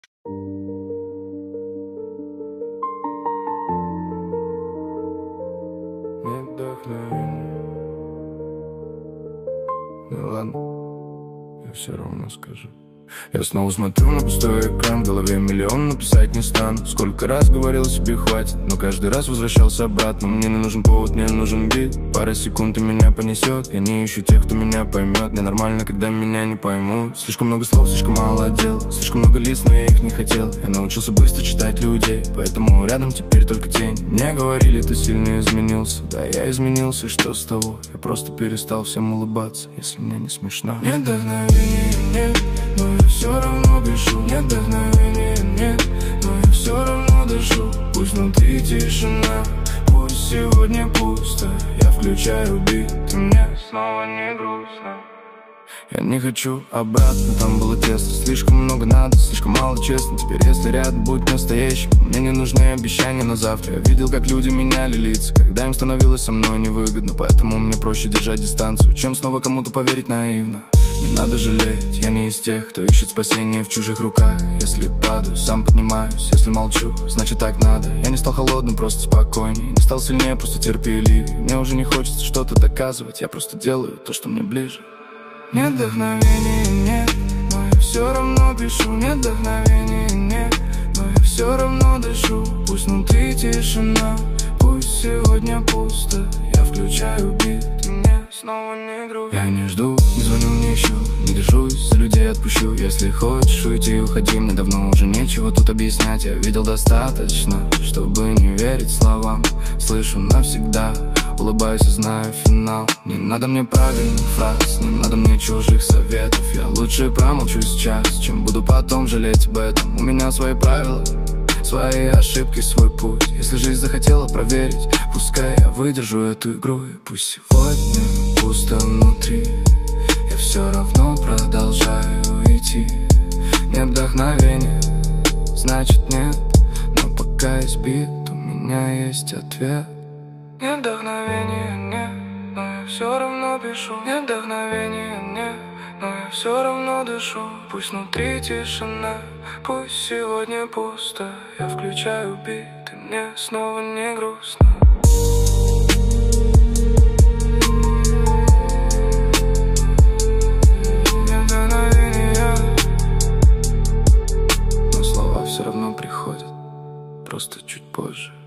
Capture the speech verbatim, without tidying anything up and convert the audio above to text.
Нет вдохновения. Ну ладно, я все равно скажу. Я снова смотрю на пустой экран, в голове миллион, написать не стану. Сколько раз говорил себе хватит, но каждый раз возвращался обратно. Мне не нужен повод, мне нужен бит. Пара секунд и меня понесет. Я не ищу тех, кто меня поймет. Мне нормально, когда меня не поймут. Слишком много слов, слишком мало дел. Слишком много лиц, но я их не хотел. Я научился быстро читать людей, поэтому рядом теперь только тень. Мне говорили, ты сильно изменился. Да, я изменился, и что с того? Я просто перестал всем улыбаться, если мне не смешно. Нет вдохновения, нет, но я все равно пишу. Нет вдохновения, нет, но я все равно дышу. Пусть внутри тишина, пусть сегодня пусто. Я включаю бит, и мне снова не грустно. Я не хочу обратно, там было тесно. Слишком много надо, слишком мало честно. Теперь если рядом будь настоящим. Мне не нужны обещания на завтра. Я видел, как люди меняли лица, когда им становилось со мной невыгодно. Поэтому мне проще держать дистанцию, чем снова кому-то поверить наивно. Не надо жалеть, я не из тех, кто ищет спасение в чужих руках. Если падаю, сам поднимаюсь, если молчу, значит так надо. Я не стал холодным, просто спокойней. Не стал сильнее, просто терпеливее. Мне уже не хочется что-то доказывать, я просто делаю то, что мне ближе. Нет вдохновения, нет, но я все равно пишу. Нет вдохновения, нет, но я все равно дышу. Пусть внутри тишина, пусть сегодня пусто. Я включаю бит, и мне снова не грустно. Я не жду, не звоню, не ищу, не держусь, за людей отпущу. Если хочешь уйти, уходи, мне давно уже нечего тут объяснять. Я видел достаточно, чтобы не верить словам. Слышу навсегда, улыбаюсь и знаю финал. Не надо мне правильных фраз, не надо мне чужих советов. Я лучше промолчу сейчас, чем буду потом жалеть об этом. У меня свои правила, свои ошибки, свой путь. Если жизнь захотела проверить, пускай я выдержу эту игру. И пусть сегодня пусто внутри, я все равно продолжаю идти. Нет вдохновения, значит нет, но пока есть бит, у меня есть ответ. Нет вдохновения, нет, но я все равно пишу. Нет вдохновения, нет, но я все равно дышу. Пусть внутри тишина, пусть сегодня пусто. Я включаю бит, и мне снова не грустно. Нет вдохновения, но слова все равно приходят, просто чуть позже.